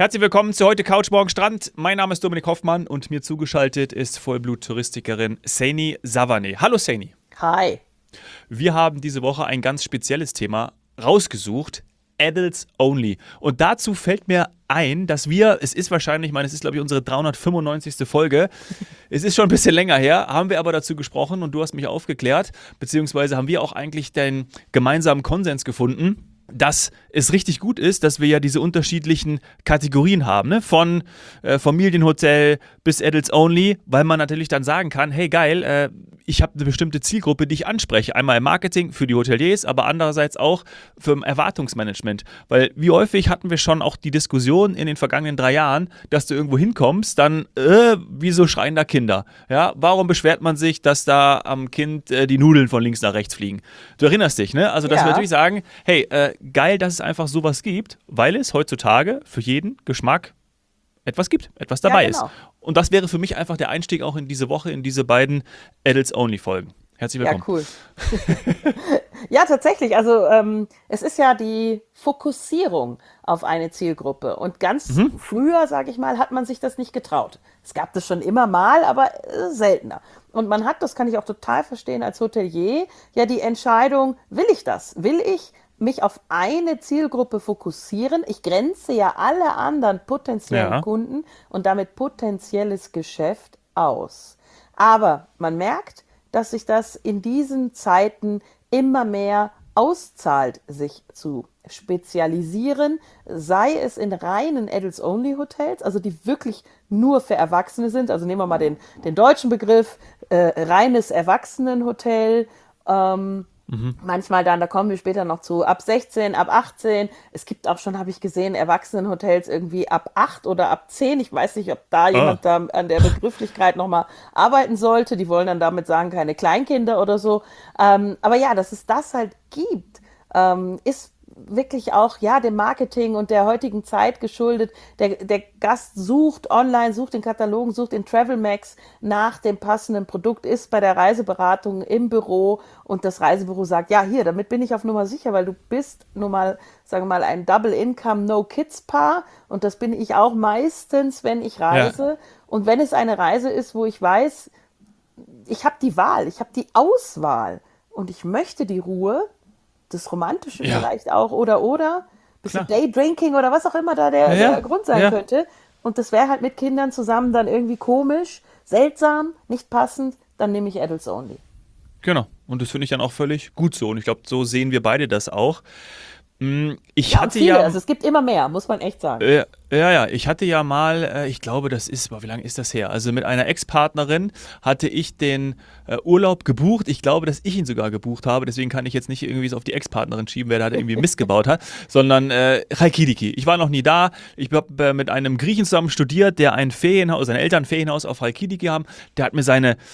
Herzlich willkommen zu heute Couch Morgen Strand. Mein Name ist Dominik Hoffmann und mir zugeschaltet ist Vollblut-Touristikerin Saini Savane. Hallo Saini. Hi. Wir haben diese Woche ein ganz spezielles Thema rausgesucht. Adults Only. Und dazu fällt mir ein, dass es ist glaube ich unsere 395. Folge. Es ist schon ein bisschen länger her, haben wir aber dazu gesprochen und du hast mich aufgeklärt, beziehungsweise haben wir auch eigentlich den gemeinsamen Konsens gefunden, dass es richtig gut ist, dass wir ja diese unterschiedlichen Kategorien haben, ne? Von Familienhotel bis Adults Only, weil man natürlich dann sagen kann, hey geil, ich habe eine bestimmte Zielgruppe, die ich anspreche. Einmal im Marketing für die Hoteliers, aber andererseits auch für ein Erwartungsmanagement. Weil wie häufig hatten wir schon auch die Diskussion in den vergangenen 3 Jahren, dass du irgendwo hinkommst, dann wieso schreien da Kinder? Ja, warum beschwert man sich, dass da am Kind die Nudeln von links nach rechts fliegen? Du erinnerst dich, ne? Also dass wir natürlich sagen, hey, geil, dass es einfach sowas gibt, weil es heutzutage für jeden Geschmack etwas gibt, etwas dabei ist. Und das wäre für mich einfach der Einstieg auch in diese Woche, in diese beiden Adults-Only-Folgen. Herzlich willkommen. Ja, cool. Ja, tatsächlich. Also es ist ja die Fokussierung auf eine Zielgruppe. Und ganz früher, sage ich mal, hat man sich das nicht getraut. Es gab das schon immer mal, aber seltener. Und man hat, das kann ich auch total verstehen, als Hotelier, ja die Entscheidung, will ich das? Will ich mich auf eine Zielgruppe fokussieren? Ich grenze ja alle anderen potenziellen Kunden und damit potenzielles Geschäft aus. Aber man merkt, dass sich das in diesen Zeiten immer mehr auszahlt, sich zu spezialisieren, sei es in reinen Adults-Only-Hotels, also die wirklich nur für Erwachsene sind. Also nehmen wir mal den deutschen Begriff, reines Erwachsenenhotel, manchmal dann, da kommen wir später noch zu, ab 16, ab 18. Es gibt auch schon, habe ich gesehen, Erwachsenenhotels irgendwie ab 8 oder ab 10. Ich weiß nicht, ob da jemand da an der Begrifflichkeit nochmal arbeiten sollte. Die wollen dann damit sagen, keine Kleinkinder oder so. Aber ja, dass es das halt gibt, ist wirklich auch dem Marketing und der heutigen Zeit geschuldet. Der Gast sucht online, sucht in Katalogen, sucht in Travelmax nach dem passenden Produkt, ist bei der Reiseberatung im Büro und das Reisebüro sagt, ja hier, damit bin ich auf Nummer sicher, weil du bist nun mal, sagen wir mal, ein Double-Income, No-Kids-Paar und das bin ich auch meistens, wenn ich reise. Ja. Und wenn es eine Reise ist, wo ich weiß, ich habe die Wahl, ich habe die Auswahl und ich möchte die Ruhe, das Romantische vielleicht auch oder bisschen Daydrinking oder was auch immer da der Grund sein könnte. Und das wäre halt mit Kindern zusammen dann irgendwie komisch, seltsam, nicht passend, dann nehme ich Adults Only. Genau, und das finde ich dann auch völlig gut so und ich glaube, so sehen wir beide das auch. Also es gibt immer mehr, muss man echt sagen. Ich hatte ja mal, ich glaube, wie lange ist das her? Also mit einer Ex-Partnerin hatte ich den Urlaub gebucht. Ich glaube, dass ich ihn sogar gebucht habe, deswegen kann ich jetzt nicht irgendwie so auf die Ex-Partnerin schieben, wer da irgendwie Mist gebaut hat, sondern Chalkidiki. Ich war noch nie da. Ich habe mit einem Griechen zusammen studiert, der seine Eltern ein Ferienhaus auf Chalkidiki haben. Der hat mir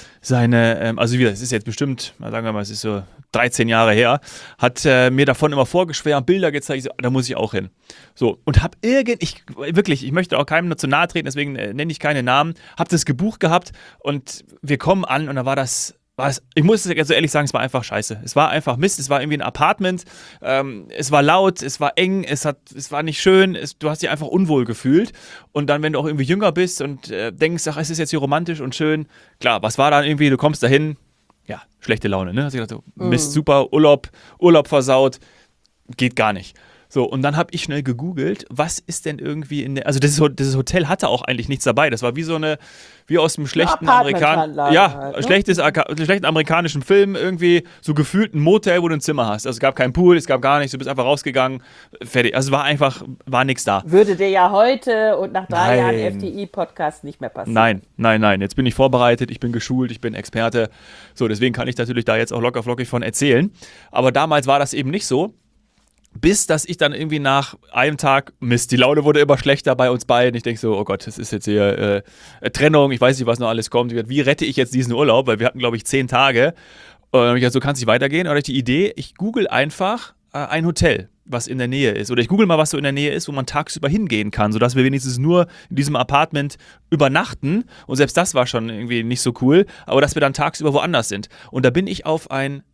also das ist jetzt bestimmt, sagen wir mal, es ist so 13 Jahre her, hat mir davon immer vorgeschwärmt, Bilder gezeigt, so, da muss ich auch hin. So, und ich möchte auch keinem nur zu nahe treten, deswegen nenne ich keine Namen, habe das gebucht gehabt und wir kommen an und da war ich muss jetzt so ehrlich sagen, es war einfach scheiße. Es war einfach Mist, es war irgendwie ein Apartment, es war laut, es war eng, es war nicht schön, du hast dich einfach unwohl gefühlt. Und dann, wenn du auch irgendwie jünger bist und denkst, ach, es ist jetzt hier romantisch und schön, klar, was war dann irgendwie, du kommst dahin, ja, schlechte Laune, ne? Hast du gedacht, Mist, super, Urlaub versaut, geht gar nicht. So, und dann habe ich schnell gegoogelt, was ist denn irgendwie also dieses Hotel hatte auch eigentlich nichts dabei. Das war wie aus einem schlechten schlechten amerikanischen Film irgendwie so gefühlt ein Motel, wo du ein Zimmer hast. Also es gab keinen Pool, es gab gar nichts, du bist einfach rausgegangen, fertig. Also war nichts da. Würde dir ja heute und nach 3 Jahren FDI-Podcast nicht mehr passieren. Nein. Jetzt bin ich vorbereitet, ich bin geschult, ich bin Experte. So, deswegen kann ich natürlich da jetzt auch locker flockig von erzählen. Aber damals war das eben nicht so. Bis, dass ich dann irgendwie nach einem Tag, Mist, die Laune wurde immer schlechter bei uns beiden. Ich denke so, oh Gott, das ist jetzt hier Trennung, ich weiß nicht, was noch alles kommt. Wie rette ich jetzt diesen Urlaub? Weil wir hatten, glaube ich, 10 Tage. Und dann habe ich gesagt, so kann es nicht weitergehen. Und dann hatte ich die Idee, ich google einfach ein Hotel, was in der Nähe ist. Oder ich google mal, was so in der Nähe ist, wo man tagsüber hingehen kann, sodass wir wenigstens nur in diesem Apartment übernachten. Und selbst das war schon irgendwie nicht so cool, aber dass wir dann tagsüber woanders sind. Und da bin ich auf ein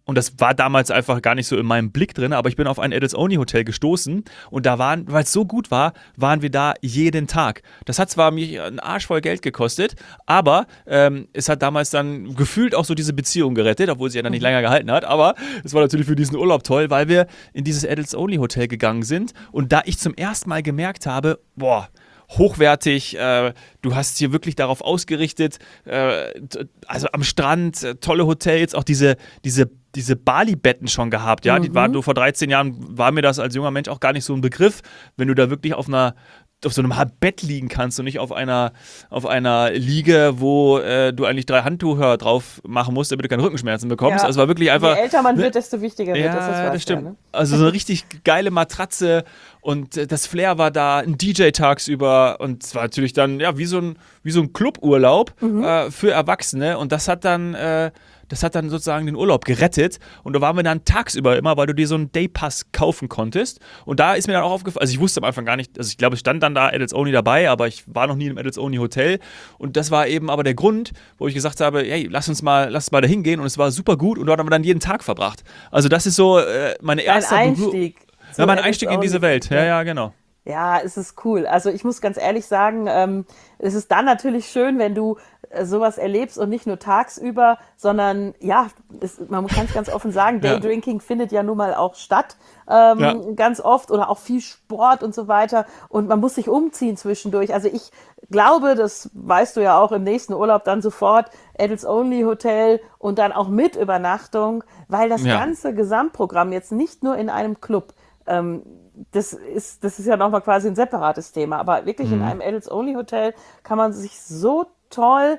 und das war damals einfach gar nicht so in meinem Blick drin, aber ich bin auf ein Adults-Only-Hotel gestoßen und da waren, weil es so gut war, waren wir da jeden Tag. Das hat zwar mich einen Arsch voll Geld gekostet, aber es hat damals dann gefühlt auch so diese Beziehung gerettet, obwohl sie ja dann nicht länger gehalten hat, aber es war natürlich für diesen Urlaub toll, weil wir in dieses Adults-Only-Hotel gegangen sind und da ich zum ersten Mal gemerkt habe, boah, hochwertig, du hast hier wirklich darauf ausgerichtet, also am Strand, tolle Hotels, auch diese Bali-Betten schon gehabt, ja, die waren, vor 13 Jahren war mir das als junger Mensch auch gar nicht so ein Begriff, wenn du da wirklich auf so einem Bett liegen kannst und nicht auf einer Liege, wo du eigentlich 3 Handtücher drauf machen musst, damit du keine Rückenschmerzen bekommst. Ja. Also war wirklich einfach. Je älter man wird, desto wichtiger wird das. Ja, das stimmt. Ja, ne? Also so eine richtig geile Matratze und das Flair war da, ein DJ tagsüber und es war natürlich dann ja wie so ein Cluburlaub für Erwachsene und das hat dann sozusagen den Urlaub gerettet und da waren wir dann tagsüber immer, weil du dir so einen Daypass kaufen konntest und da ist mir dann auch aufgefallen, also ich wusste am Anfang gar nicht, also ich glaube, es stand dann da Adults Only dabei, aber ich war noch nie im Adults Only Hotel und das war eben aber der Grund, wo ich gesagt habe, hey, lass mal da hingehen und es war super gut und dort haben wir dann jeden Tag verbracht. Also das ist so mein erster Einstieg. Ja, mein Einstieg in diese Welt, ja, genau. Ja, es ist cool. Also ich muss ganz ehrlich sagen, es ist dann natürlich schön, wenn du sowas erlebst und nicht nur tagsüber, sondern ja, man kann es ganz offen sagen, Daydrinking findet ja nun mal auch statt, ganz oft oder auch viel Sport und so weiter und man muss sich umziehen zwischendurch. Also ich glaube, das weißt du ja auch im nächsten Urlaub dann sofort, Adults Only Hotel und dann auch mit Übernachtung, weil das ganze Gesamtprogramm jetzt nicht nur in einem Club das ist ja nochmal quasi ein separates Thema, aber wirklich in einem Adults-Only-Hotel kann man sich so toll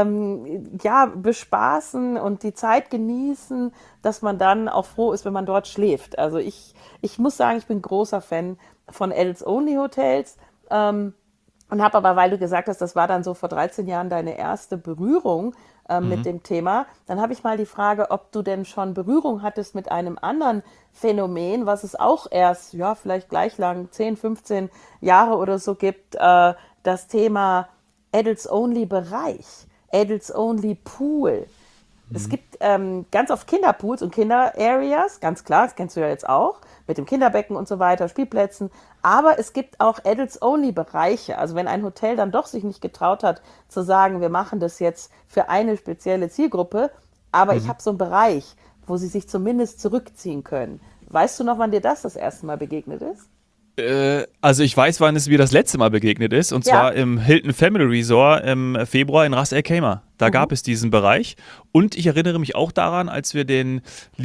bespaßen und die Zeit genießen, dass man dann auch froh ist, wenn man dort schläft. Also ich muss sagen, ich bin großer Fan von Adults-Only-Hotels und habe aber, weil du gesagt hast, das war dann so vor 13 Jahren deine erste Berührung mit dem Thema, dann habe ich mal die Frage, ob du denn schon Berührung hattest mit einem anderen Phänomen, was es auch erst, ja, vielleicht gleich lang, 10, 15 Jahre oder so gibt, das Thema Adults-Only-Bereich, Adults-Only-Pool. Es gibt ganz oft Kinderpools und Kinder-Areas, ganz klar, das kennst du ja jetzt auch, mit dem Kinderbecken und so weiter, Spielplätzen. Aber es gibt auch Adults-Only-Bereiche. Also wenn ein Hotel dann doch sich nicht getraut hat, zu sagen, wir machen das jetzt für eine spezielle Zielgruppe, aber ich habe so einen Bereich, wo sie sich zumindest zurückziehen können. Weißt du noch, wann dir das erste Mal begegnet ist? Also ich weiß, wann es mir das letzte Mal begegnet ist, und zwar im Hilton Family Resort im Februar in Ras El Khaimah. Da gab es diesen Bereich. Und ich erinnere mich auch daran, als wir den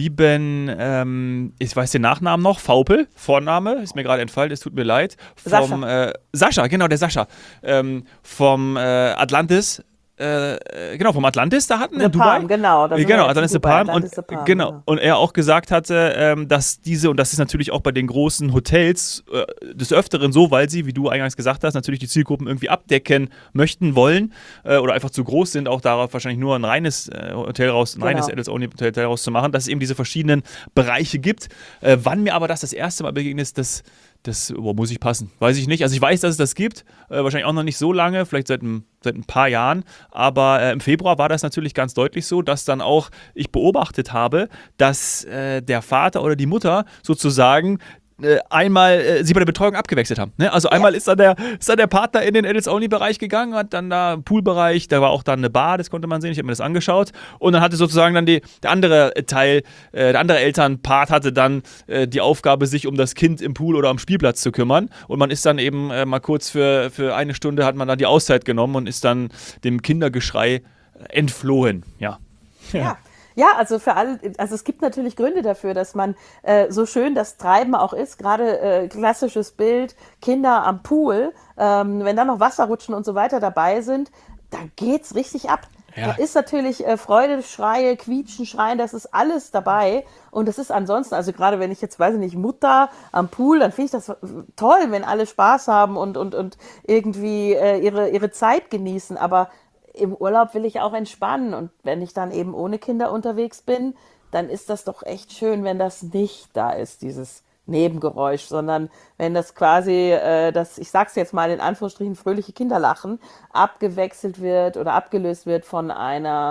lieben, ich weiß den Nachnamen noch, Vaupel, Vorname, ist mir gerade entfallen, es tut mir leid, vom Sascha, genau, der Sascha, vom Atlantis. Vom Atlantis da hatten in Dubai. Genau, Atlantis The Palm. Und er auch gesagt hatte, dass und das ist natürlich auch bei den großen Hotels des Öfteren so, weil sie, wie du eingangs gesagt hast, natürlich die Zielgruppen irgendwie abdecken möchten, wollen oder einfach zu groß sind, auch darauf wahrscheinlich nur ein reines reines Adults-Only-Hotel rauszumachen, dass es eben diese verschiedenen Bereiche gibt. Wann mir aber das erste Mal begegnet ist, das muss ich passen. Weiß ich nicht. Also ich weiß, dass es das gibt. Wahrscheinlich auch noch nicht so lange, vielleicht seit ein paar Jahren. Aber im Februar war das natürlich ganz deutlich so, dass dann auch ich beobachtet habe, dass der Vater oder die Mutter sozusagen einmal sie bei der Betreuung abgewechselt haben. Ne? Also einmal ist dann der Partner in den Adults-Only-Bereich gegangen, hat dann da Poolbereich, da war auch dann eine Bar, das konnte man sehen, ich habe mir das angeschaut. Und dann hatte sozusagen dann der andere Teil, der andere Elternpart hatte dann die Aufgabe, sich um das Kind im Pool oder am Spielplatz zu kümmern. Und man ist dann eben mal kurz für eine Stunde hat man dann die Auszeit genommen und ist dann dem Kindergeschrei entflohen. Ja. Ja, also es gibt natürlich Gründe dafür, dass man so schön das Treiben auch ist, gerade klassisches Bild, Kinder am Pool, wenn dann noch Wasserrutschen und so weiter dabei sind, da geht's richtig ab. Ja. Da ist natürlich Freude, Schreie, Quietschen, Schreien, das ist alles dabei. Und das ist ansonsten, also gerade wenn ich jetzt, weiß ich nicht, Mutter am Pool, dann finde ich das toll, wenn alle Spaß haben und irgendwie ihre Zeit genießen. Aber im Urlaub will ich auch entspannen. Und wenn ich dann eben ohne Kinder unterwegs bin, dann ist das doch echt schön, wenn das nicht da ist, dieses Nebengeräusch, sondern wenn das quasi, ich sag's jetzt mal in Anführungsstrichen, fröhliche Kinderlachen abgewechselt wird oder abgelöst wird von einer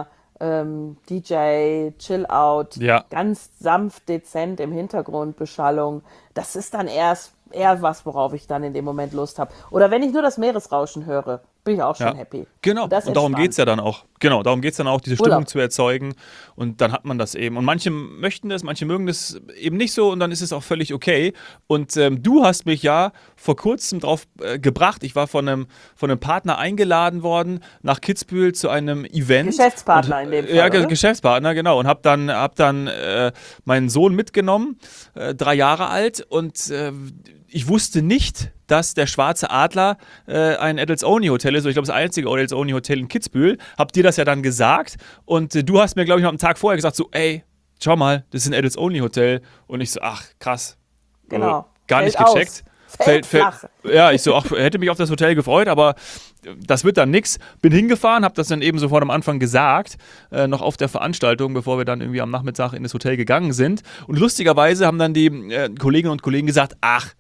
DJ, Chill Out, Ja. ganz sanft, dezent im Hintergrund, Beschallung. Das ist dann eher was, worauf ich dann in dem Moment Lust habe. Oder wenn ich nur das Meeresrauschen höre, bin ich auch schon Ja, happy. genau. Und das Und darum geht es entspannt. ja dann auch. Genau, darum geht es dann auch, diese Stimmung Urlaub. zu erzeugen. Und dann hat man das eben. Und manche möchten das, manche mögen das eben nicht so. Und dann ist es auch völlig okay. Und du hast mich ja vor kurzem drauf gebracht. Ich war von einem Partner eingeladen worden nach Kitzbühel zu einem Event. Und, Geschäftspartner in dem ja, Fall, oder? Geschäftspartner, genau. Und hab dann meinen Sohn mitgenommen, 3 Jahre alt. Und ich wusste nicht, dass der Schwarze Adler ein Adults-Only-Hotel ist. Ich glaube, das einzige Adults-Only-Hotel in Kitzbühel. Hab dir das ja dann gesagt. Und du hast mir, glaube ich, noch einen Tag vorher gesagt, so, ey, schau mal, das ist ein Adults-Only-Hotel. Und ich so, ach, krass. Genau. Gar nicht Fällt gecheckt. aus. Fällt flach. Ja, ich so, ach, hätte mich auf das Hotel gefreut, aber das wird dann nix. Bin hingefahren, habe das dann eben sofort am Anfang gesagt, noch auf der Veranstaltung, bevor wir dann irgendwie am Nachmittag in das Hotel gegangen sind. Und lustigerweise haben dann die Kolleginnen und Kollegen gesagt, ach,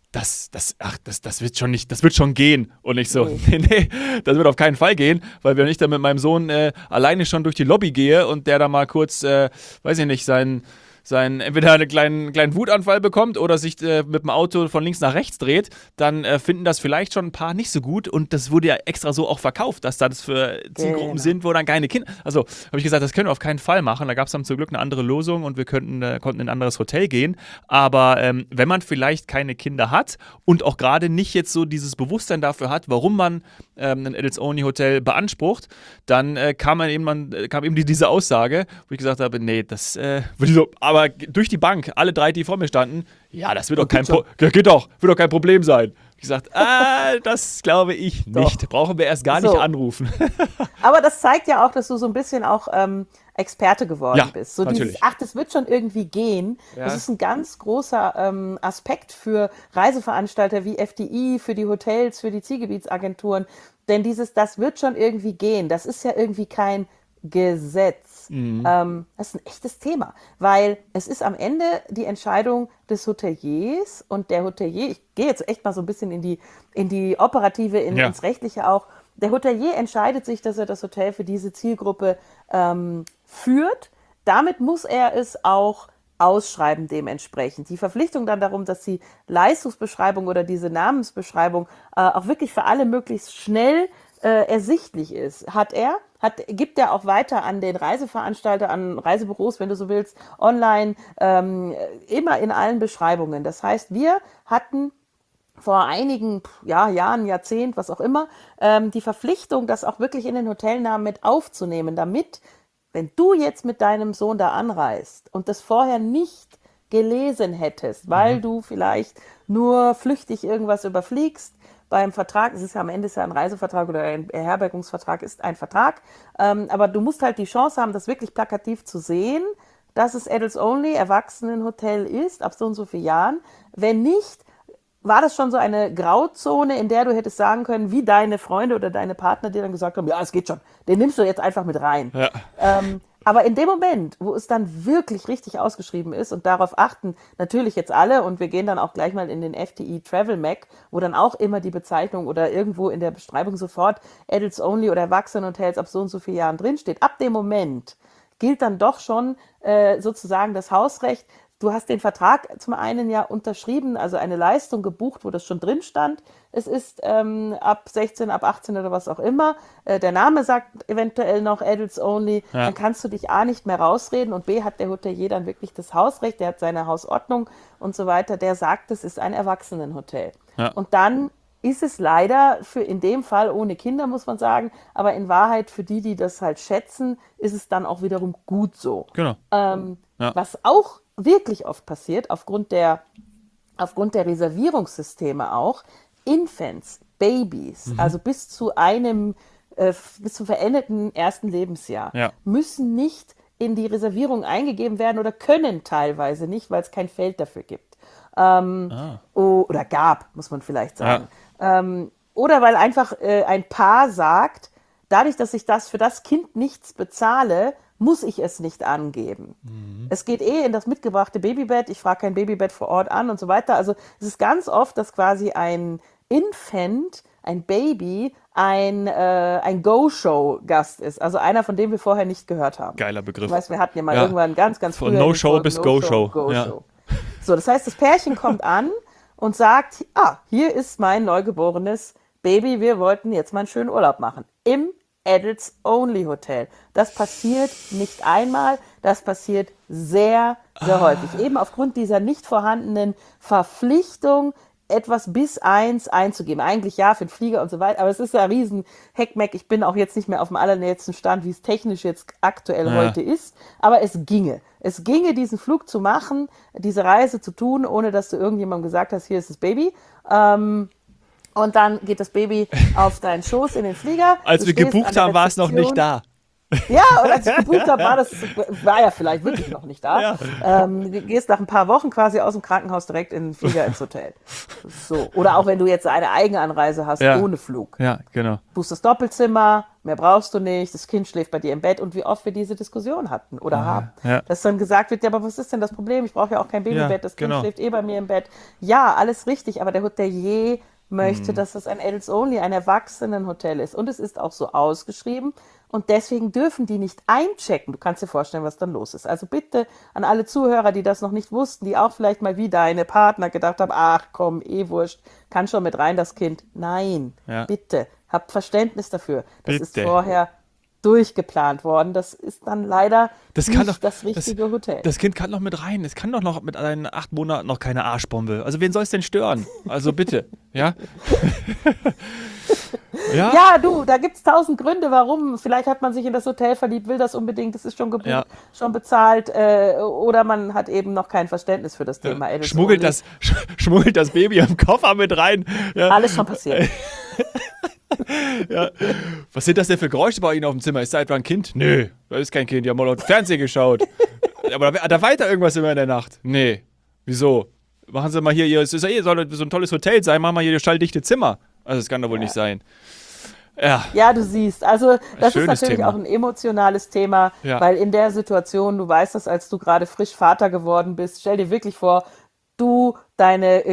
das wird schon nicht, das wird schon gehen. Und ich so, nee, das wird auf keinen Fall gehen, weil wenn ich dann mit meinem Sohn alleine schon durch die Lobby gehe und der da mal kurz, weiß ich nicht, entweder einen kleinen Wutanfall bekommt oder sich mit dem Auto von links nach rechts dreht, dann finden das vielleicht schon ein paar nicht so gut. Und das wurde ja extra so auch verkauft, dass da das für Zielgruppen Genau. sind, wo dann keine Kinder. Also habe ich gesagt, das können wir auf keinen Fall machen. Da gab es dann zum Glück eine andere Lösung und wir konnten in ein anderes Hotel gehen. Aber wenn man vielleicht keine Kinder hat und auch gerade nicht jetzt so dieses Bewusstsein dafür hat, warum man ein Adults-Only-Hotel beansprucht, dann kam eben diese Aussage, wo ich gesagt habe, nee, das würde ich so, aber durch die Bank, alle drei, die vor mir standen, ja, das wird doch wird doch kein Problem sein. Ich gesagt, das glaube ich nicht. Doch. Brauchen wir erst gar nicht So. anrufen. Aber das zeigt ja auch, dass du so ein bisschen auch Experte geworden Ja, bist. So natürlich. dieses, ach, das wird schon irgendwie gehen. Ja. Das ist ein ganz großer Aspekt für Reiseveranstalter wie FDI, für die Hotels, für die Zielgebietsagenturen. Denn das wird schon irgendwie gehen. Das ist ja irgendwie kein Gesetz. Das ist ein echtes Thema, weil es ist am Ende die Entscheidung des Hoteliers und der Hotelier, ich gehe jetzt echt mal so ein bisschen in die Operative, Ja. ins Rechtliche auch, der Hotelier entscheidet sich, dass er das Hotel für diese Zielgruppe führt. Damit muss er es auch ausschreiben dementsprechend. Die Verpflichtung dann darum, dass die Leistungsbeschreibung oder diese Namensbeschreibung auch wirklich für alle möglichst schnell ersichtlich ist, gibt er auch weiter an den Reiseveranstalter, an Reisebüros, wenn du so willst, online, immer in allen Beschreibungen. Das heißt, wir hatten vor einigen Jahren, Jahrzehnt, was auch immer, die Verpflichtung, das auch wirklich in den Hotelnamen mit aufzunehmen, damit, wenn du jetzt mit deinem Sohn da anreist und das vorher nicht gelesen hättest, weil du vielleicht nur flüchtig irgendwas überfliegst, beim Vertrag, es ist ja am Ende ein Reisevertrag oder ein Beherbergungsvertrag ist ein Vertrag, aber du musst halt die Chance haben, das wirklich plakativ zu sehen, dass es Adults Only Erwachsenenhotel ist, ab so und so vielen Jahren. Wenn nicht, war das schon so eine Grauzone, in der du hättest sagen können, wie deine Freunde oder deine Partner dir dann gesagt haben, ja, es geht schon, den nimmst du jetzt einfach mit rein. Ja. Aber in dem Moment, wo es dann wirklich richtig ausgeschrieben ist und darauf achten natürlich jetzt alle und wir gehen dann auch gleich mal in den FTI Travel Mac, wo dann auch immer die Bezeichnung oder irgendwo in der Beschreibung sofort Adults Only oder Erwachsenenhotels ab so und so vielen Jahren drinsteht. Ab dem Moment gilt dann doch schon sozusagen das Hausrecht. Du hast den Vertrag zum einen ja unterschrieben, also eine Leistung gebucht, wo das schon drin stand. Es ist ab 16, ab 18 oder was auch immer. Der Name sagt eventuell noch Adults Only. Ja. Dann kannst du dich A nicht mehr rausreden und B hat der Hotelier dann wirklich das Hausrecht, der hat seine Hausordnung und so weiter. Der sagt, es ist ein Erwachsenenhotel. Ja. Und dann ist es leider für in dem Fall ohne Kinder, muss man sagen, aber in Wahrheit für die, die das halt schätzen, ist es dann auch wiederum gut so. Genau. Was auch wirklich oft passiert, aufgrund der Reservierungssysteme auch, Infants, Babys, also bis zum verendeten ersten Lebensjahr, Ja. müssen nicht in die Reservierung eingegeben werden oder können teilweise nicht, weil es kein Feld dafür gibt. Oder gab, muss man vielleicht sagen. Oder weil einfach ein Paar sagt, dadurch, dass ich für das Kind nichts bezahle, muss ich es nicht angeben. Es geht in das mitgebrachte Babybett, ich frage kein Babybett vor Ort an und so weiter. Also es ist ganz oft, dass quasi ein Infant ein Baby ein Go-Show-Gast ist. Also einer, von dem wir vorher nicht gehört haben. Geiler Begriff. Du weißt, wir hatten ja mal irgendwann ganz früher von No-Show bis Go-Show. Ja. So, das heißt, das Pärchen kommt an und sagt, hier ist mein neugeborenes Baby, wir wollten jetzt mal einen schönen Urlaub machen. Im Adults-Only-Hotel. Das passiert nicht einmal, das passiert sehr, sehr häufig. Eben aufgrund dieser nicht vorhandenen Verpflichtung, etwas bis 1 einzugeben. Eigentlich ja, für den Flieger und so weiter, aber es ist ja ein riesen Heckmeck. Ich bin auch jetzt nicht mehr auf dem allernächsten Stand, wie es technisch jetzt aktuell heute ist, aber es ginge. Es ginge, diesen Flug zu machen, diese Reise zu tun, ohne dass du irgendjemandem gesagt hast, hier ist das Baby. Und dann geht das Baby auf deinen Schoß in den Flieger. Als wir gebucht haben, war es noch nicht da. Ja, und als ich gebucht habe, war ja vielleicht wirklich noch nicht da. Ja. Du gehst nach ein paar Wochen quasi aus dem Krankenhaus direkt in den Flieger ins Hotel. So. Oder auch wenn du jetzt eine Eigenanreise hast, ohne Flug. Ja, genau. Buchst das Doppelzimmer, mehr brauchst du nicht, das Kind schläft bei dir im Bett und wie oft wir diese Diskussion hatten oder haben. Ja. Dass dann gesagt wird, ja, aber was ist denn das Problem? Ich brauche ja auch kein Babybett, das Kind schläft bei mir im Bett. Ja, alles richtig, aber der Hotelier möchte, dass das ein Adults-Only, ein Erwachsenenhotel ist. Und es ist auch so ausgeschrieben. Und deswegen dürfen die nicht einchecken. Du kannst dir vorstellen, was dann los ist. Also bitte an alle Zuhörer, die das noch nicht wussten, die auch vielleicht mal wie deine Partner gedacht haben, ach komm, wurscht, kann schon mit rein das Kind. Nein, bitte, habt Verständnis dafür. Das ist vorher durchgeplant worden. Das ist dann leider das richtige Hotel. Das Kind kann noch mit rein. Es kann doch noch mit seinen 8 Monaten noch keine Arschbombe. Also wen soll es denn stören? Also bitte, ja? Ja, du, da gibt es 1000 Gründe, warum. Vielleicht hat man sich in das Hotel verliebt, will das unbedingt, das ist schon gebucht, schon bezahlt, oder man hat eben noch kein Verständnis für das Thema. Schmuggelt das Baby im Koffer mit rein. Ja. Alles schon passiert. Ja. Was sind das denn für Geräusche bei Ihnen auf dem Zimmer? Ist da etwa ein Kind? Nö, das ist kein Kind, die haben mal laut Fernsehen geschaut. Aber da weiter irgendwas immer in der Nacht? Nee. Wieso? Machen Sie mal hier, es ist ja soll so ein tolles Hotel sein, machen wir hier schalldichte Zimmer. Also das kann doch wohl nicht sein. Ja, du siehst, also das ist natürlich Thema. Auch ein emotionales Thema, weil in der Situation, du weißt das, als du gerade frisch Vater geworden bist, stell dir wirklich vor, du, deine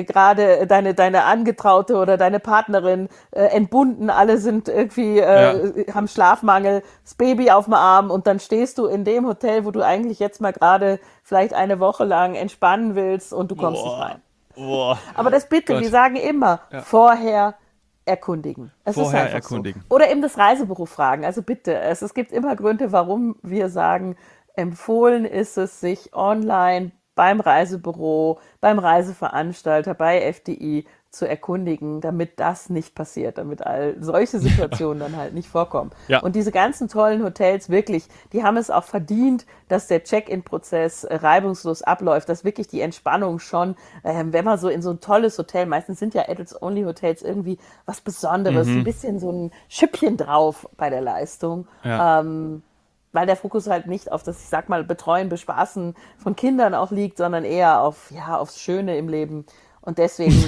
Angetraute oder deine Partnerin entbunden, alle sind irgendwie, haben Schlafmangel, das Baby auf dem Arm und dann stehst du in dem Hotel, wo du eigentlich jetzt mal gerade vielleicht eine Woche lang entspannen willst und du kommst nicht rein. Aber das bitte, wir sagen immer, vorher erkundigen. Vorher erkundigen. So. Oder eben das Reisebüro fragen. Also bitte, es gibt immer Gründe, warum wir sagen, empfohlen ist es, sich online beim Reisebüro, beim Reiseveranstalter, bei FDI zu erkundigen, damit das nicht passiert, damit all solche Situationen dann halt nicht vorkommen. Ja. Und diese ganzen tollen Hotels, wirklich, die haben es auch verdient, dass der Check-in-Prozess reibungslos abläuft, dass wirklich die Entspannung schon, wenn man so in so ein tolles Hotel, meistens sind ja Adults-Only-Hotels irgendwie was Besonderes, ein bisschen so ein Schüppchen drauf bei der Leistung. Ja. Weil der Fokus halt nicht auf das, ich sag mal, Betreuen, Bespaßen von Kindern auch liegt, sondern eher aufs Schöne im Leben. Und deswegen,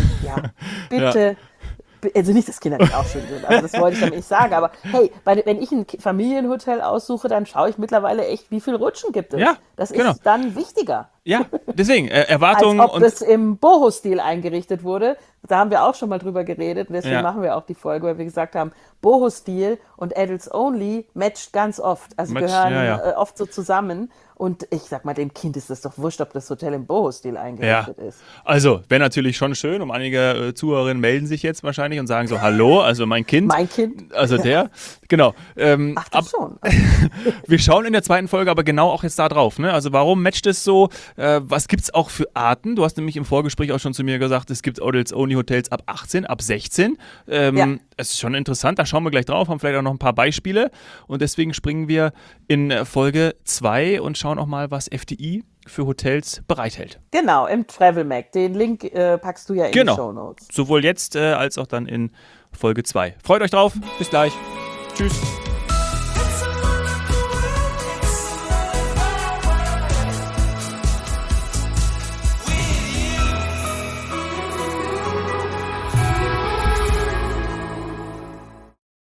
bitte, also nicht, dass Kinder nicht auch schön sind, also das wollte ich damit nicht sagen, aber hey, wenn ich ein Familienhotel aussuche, dann schaue ich mittlerweile echt, wie viel Rutschen gibt es. Ja, das ist dann wichtiger. Ja, deswegen, Erwartungen. Als ob das im Boho-Stil eingerichtet wurde. Da haben wir auch schon mal drüber geredet und deswegen machen wir auch die Folge, weil wir gesagt haben, Boho-Stil und Adults Only matcht ganz oft, also gehören oft so zusammen. Und ich sag mal, dem Kind ist das doch wurscht, ob das Hotel im Boho-Stil eingerichtet ist. Also, wäre natürlich schon schön und einige Zuhörerinnen melden sich jetzt wahrscheinlich und sagen so, hallo, also mein Kind. Mein Kind. Also der, genau. Ach, das schon. Wir schauen in der zweiten Folge aber genau auch jetzt da drauf, ne? Also warum matcht es so? Was gibt es auch für Arten? Du hast nämlich im Vorgespräch auch schon zu mir gesagt, es gibt Adults-Only-Hotels ab 18, ab 16. Es ist schon interessant, da schauen wir gleich drauf, haben vielleicht auch noch ein paar Beispiele. Und deswegen springen wir in Folge 2 und schauen auch mal, was FDI für Hotels bereithält. Genau, im Travel Mac. Den Link packst du ja in die Shownotes. Sowohl jetzt als auch dann in Folge 2. Freut euch drauf. Bis gleich. Tschüss.